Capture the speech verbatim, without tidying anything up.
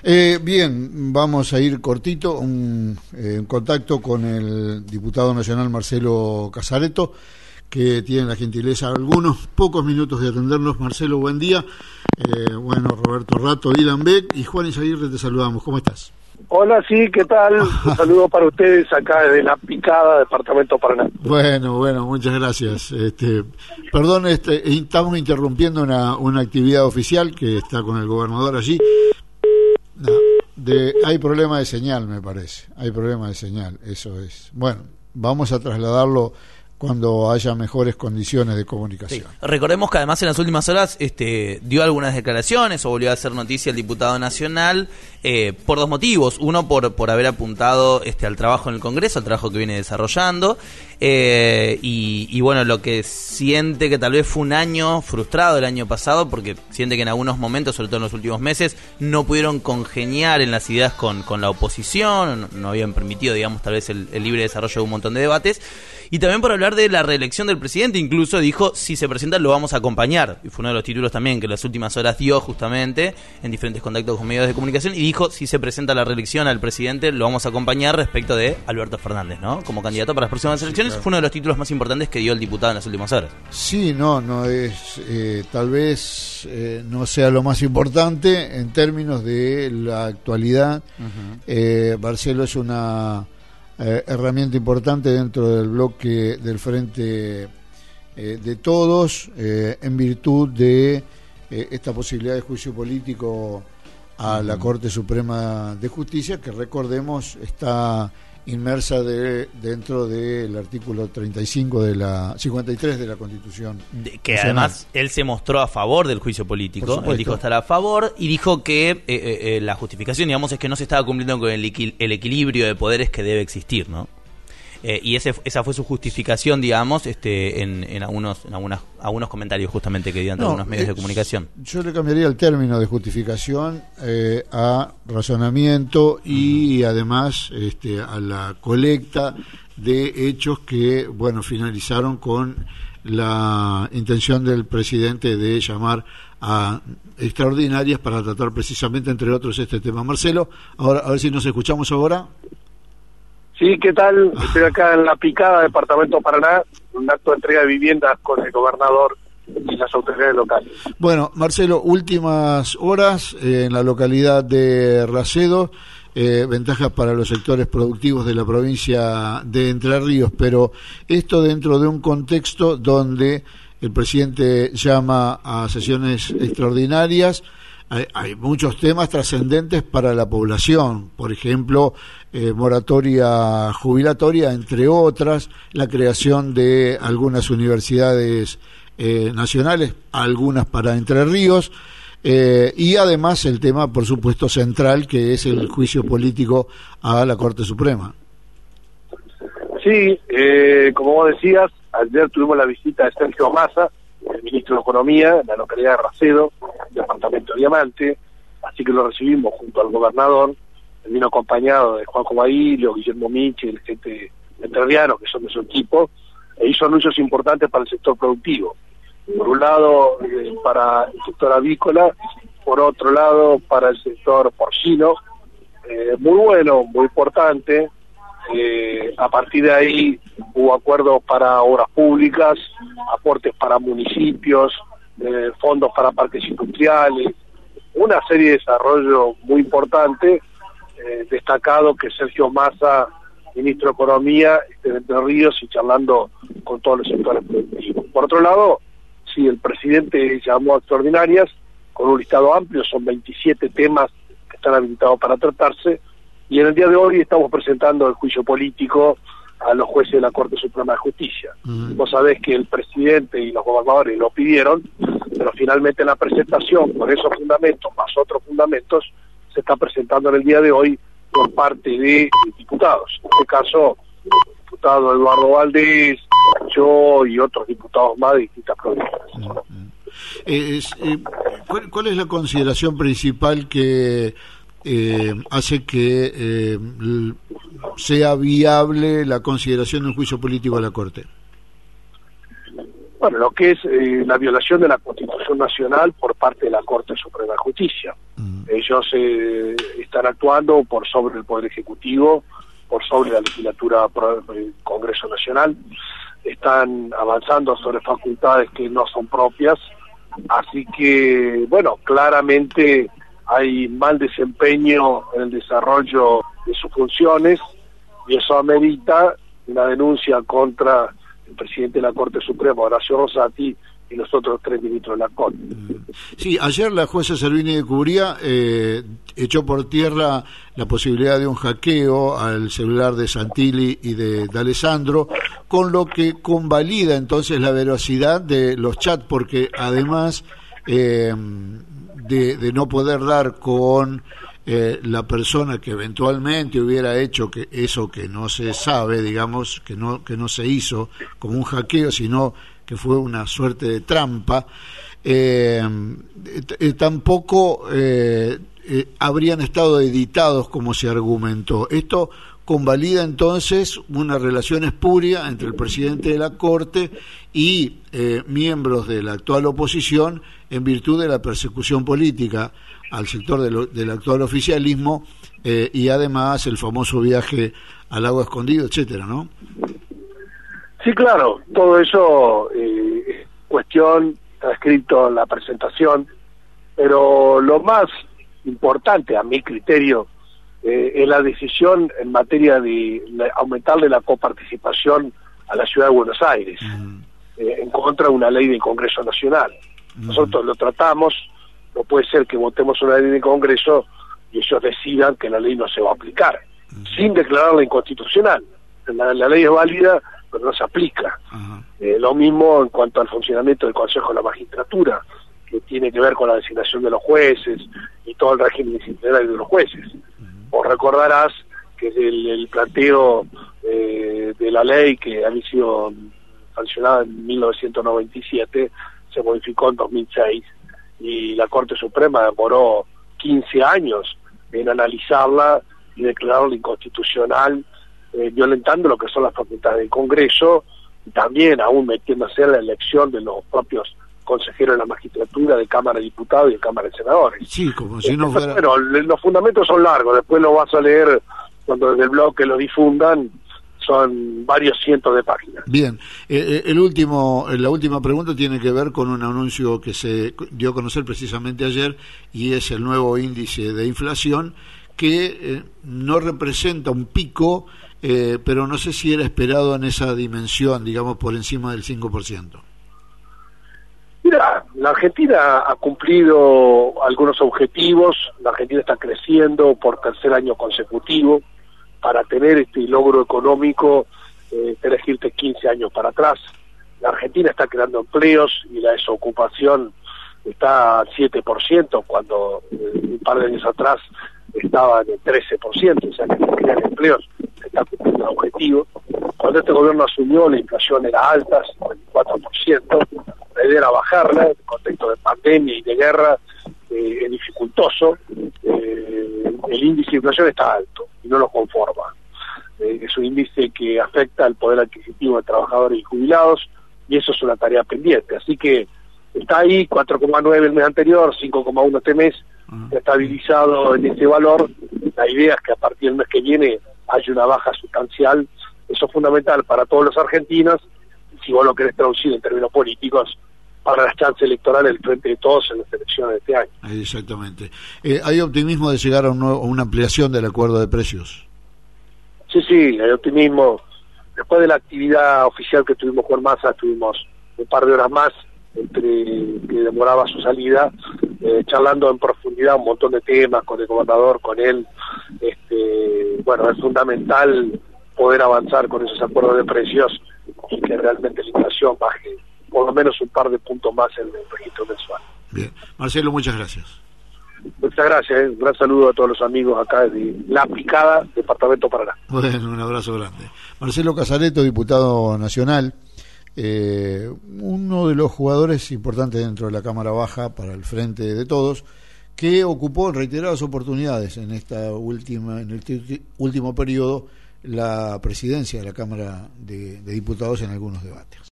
Eh, bien, vamos a ir cortito, un, eh, en contacto con el diputado nacional Marcelo Casareto, que tiene la gentileza algunos pocos minutos de atendernos. Marcelo, buen día. Eh, bueno, Roberto Rato, Dylan Beck y Juan Izaguirre, te saludamos. ¿Cómo estás? Hola, sí, ¿qué tal? Un saludo para ustedes acá desde La Picada, Departamento Paraná. Bueno, bueno, muchas gracias. Este, perdón, este, estamos interrumpiendo una, una actividad oficial que está con el gobernador allí. No, de, hay problema de señal, me parece. Hay problema de señal, eso es. Bueno, vamos a trasladarlo cuando haya mejores condiciones de comunicación. Sí. Recordemos que además en las últimas horas este, dio algunas declaraciones o volvió a hacer noticia el diputado nacional eh, por dos motivos. Uno, por, por haber apuntado este, al trabajo en el Congreso, al trabajo que viene desarrollando, eh, y, y bueno, lo que siente que tal vez fue un año frustrado el año pasado, porque siente que en algunos momentos, sobre todo en los últimos meses, no pudieron congeniar en las ideas con, con la oposición, no, no habían permitido, digamos, tal vez el, el libre desarrollo de un montón de debates. Y también por hablar de la reelección del presidente, incluso dijo, si se presenta lo vamos a acompañar. Y fue uno de los títulos también que en las últimas horas dio justamente en diferentes contactos con medios de comunicación. Y dijo, si se presenta la reelección al presidente, lo vamos a acompañar respecto de Alberto Fernández, ¿no? Como candidato para las próximas sí, elecciones. Claro. Fue uno de los títulos más importantes que dio el diputado en las últimas horas. Sí, no, no es, eh, tal vez eh, no sea lo más importante en términos de la actualidad. Uh-huh. eh, Marcelo es una... Eh, herramienta importante dentro del bloque del Frente eh, de Todos, eh, en virtud de eh, esta posibilidad de juicio político a la Corte Suprema de Justicia, que recordemos está inmersa de, dentro del artículo treinta y cinco de la cincuenta y tres de la Constitución. De, que nacional. Además él se mostró a favor del juicio político, él dijo estar a favor y dijo que eh, eh, la justificación, digamos, es que no se estaba cumpliendo con el, equi- el equilibrio de poderes que debe existir, ¿no? Eh, y ese, esa fue su justificación, digamos, este, en, en algunos, en algunas, algunos comentarios justamente que dio ante no, algunos medios eh, de comunicación. Yo le cambiaría el término de justificación eh, a razonamiento y uh-huh. además este, a la colecta de hechos que, bueno, finalizaron con la intención del presidente de llamar a extraordinarias para tratar precisamente, entre otros, este tema. Marcelo, ahora a ver si nos escuchamos ahora. Sí, ¿qué tal? Estoy acá en La Picada, Departamento Paraná, un acto de entrega de viviendas con el gobernador y las autoridades locales. Bueno, Marcelo, últimas horas eh, en la localidad de Racedo, eh, ventajas para los sectores productivos de la provincia de Entre Ríos, pero esto dentro de un contexto donde el presidente llama a sesiones extraordinarias. Hay, hay muchos temas trascendentes para la población, por ejemplo, eh, moratoria jubilatoria, entre otras, la creación de algunas universidades eh, nacionales, algunas para Entre Ríos, eh, y además el tema, por supuesto, central, que es el juicio político a la Corte Suprema. Sí, eh, como vos decías, ayer tuvimos la visita de Sergio Massa, el ministro de Economía, en la localidad de Racedo, departamento de Diamante, así que lo recibimos junto al gobernador. Él vino acompañado de Juan Comailio, Guillermo Michel, gente entrerriano que son de su equipo, e hizo anuncios importantes para el sector productivo. Por un lado, eh, para el sector avícola, por otro lado, para el sector porcino, eh, muy bueno, muy importante. Eh, a partir de ahí hubo acuerdos para obras públicas, aportes para municipios, eh, fondos para parques industriales, una serie de desarrollo muy importante, eh, destacado que Sergio Massa, ministro de Economía, esté en Entre Ríos y charlando con todos los sectores productivos. Por otro lado, sí, el presidente llamó a extraordinarias con un listado amplio, son veintisiete temas que están habilitados para tratarse. Y en el día de hoy estamos presentando el juicio político a los jueces de la Corte Suprema de Justicia. Uh-huh. Vos sabés que el presidente y los gobernadores lo pidieron, pero finalmente la presentación, con esos fundamentos, más otros fundamentos, se está presentando en el día de hoy por parte de diputados. En este caso, el diputado Eduardo Valdés, yo y otros diputados más de distintas provincias. Uh-huh. Eh, es, eh, ¿cuál, ¿Cuál es la consideración principal que Eh, hace que eh, sea viable la consideración de un juicio político a la Corte? Bueno, lo que es eh, la violación de la Constitución Congreso Nacional por parte de la Corte Suprema de Justicia. Mm. Ellos eh, están actuando por sobre el Poder Ejecutivo, por sobre la legislatura del Congreso Nacional, están avanzando sobre facultades que no son propias, así que, bueno, claramente hay mal desempeño en el desarrollo de sus funciones, y eso amerita una denuncia contra el presidente de la Corte Suprema, Horacio Rosati, y los otros tres ministros de la Corte. Sí, ayer la jueza Servini de Cubría eh, echó por tierra la posibilidad de un hackeo al celular de Santilli y de, de Alessandro, con lo que convalida entonces la veracidad de los chats, porque además eh, de, de no poder dar con eh, la persona que eventualmente hubiera hecho que eso que no se sabe, digamos, que no, que no se hizo como un hackeo, sino que fue una suerte de trampa, eh, eh, tampoco eh, eh, habrían estado editados como se argumentó. Esto convalida entonces una relación espuria entre el presidente de la Corte y eh, miembros de la actual oposición en virtud de la persecución política al sector de lo, del actual oficialismo eh, y además el famoso viaje al lago escondido, etcétera, ¿no? Sí, claro, todo eso eh, es cuestión, está escrito en la presentación, pero lo más importante a mi criterio eh, es la decisión en materia de la, aumentarle la coparticipación a la Ciudad de Buenos Aires, uh-huh. eh, en contra de una ley del Congreso Nacional. Uh-huh. Nosotros lo tratamos, no puede ser que votemos una ley del Congreso y ellos decidan que la ley no se va a aplicar, uh-huh. sin declararla inconstitucional. La, la ley es válida, pero no se aplica. Uh-huh. Eh, lo mismo en cuanto al funcionamiento del Consejo de la Magistratura, que tiene que ver con la designación de los jueces y todo el régimen disciplinario de los jueces. Uh-huh. Vos recordarás que el, el planteo eh, de la ley que había sido sancionada en mil novecientos noventa y siete se modificó en dos mil seis y la Corte Suprema demoró quince años en analizarla y declararla inconstitucional, Eh, violentando lo que son las facultades del Congreso, y también aún metiéndose en la elección de los propios consejeros de la magistratura, de Cámara de Diputados y de Cámara de Senadores. Sí, como si no fuera... Pero los fundamentos son largos, después lo vas a leer cuando desde el blog que lo difundan, son varios cientos de páginas. Bien, eh, el último, la última pregunta tiene que ver con un anuncio que se dio a conocer precisamente ayer, y es el nuevo índice de inflación, que eh, no representa un pico, eh, pero no sé si era esperado en esa dimensión, digamos, por encima del cinco por ciento. Mira, la Argentina ha cumplido algunos objetivos, la Argentina está creciendo por tercer año consecutivo. Para tener este logro económico, eh, tenés que irte quince años para atrás. La Argentina está creando empleos y la desocupación está al siete por ciento, cuando eh, un par de años atrás estaba en el trece por ciento, o sea que se crean empleos, se está cumpliendo el objetivo. Cuando este gobierno asumió, la inflación era alta, cincuenta y cuatro por ciento, la idea era bajarla, en el contexto de pandemia y de guerra eh, es dificultoso, eh, el índice de inflación está alto y no nos conforma. Eh, es un índice que afecta al poder adquisitivo de trabajadores y jubilados, y eso es una tarea pendiente, así que está ahí, cuatro coma nueve el mes anterior, cinco coma uno este mes, uh-huh. estabilizado en ese valor. La idea es que a partir del mes que viene haya una baja sustancial. Eso es fundamental para todos los argentinos, si vos lo querés traducir en términos políticos, para las chances electorales del Frente de Todos en las elecciones de este año. Exactamente. Eh, ¿Hay optimismo de llegar a, un nuevo, a una ampliación del acuerdo de precios? Sí, sí, hay optimismo. Después de la actividad oficial que tuvimos con Massa, tuvimos un par de horas más entre que demoraba su salida, eh, charlando en profundidad un montón de temas con el gobernador, con él. Este, bueno, es fundamental poder avanzar con esos acuerdos de precios y que realmente la inflación baje por lo menos un par de puntos más en el registro mensual. Bien, Marcelo, muchas gracias. Muchas gracias, ¿eh? Un gran saludo a todos los amigos acá de La Picada, Departamento Paraná. Bueno, un abrazo grande. Marcelo Casareto, diputado nacional, eh, uno de los jugadores importantes dentro de la Cámara Baja para el Frente de Todos, que ocupó en reiteradas oportunidades en esta última, en el último periodo, la presidencia de la Cámara de, de Diputados en algunos debates.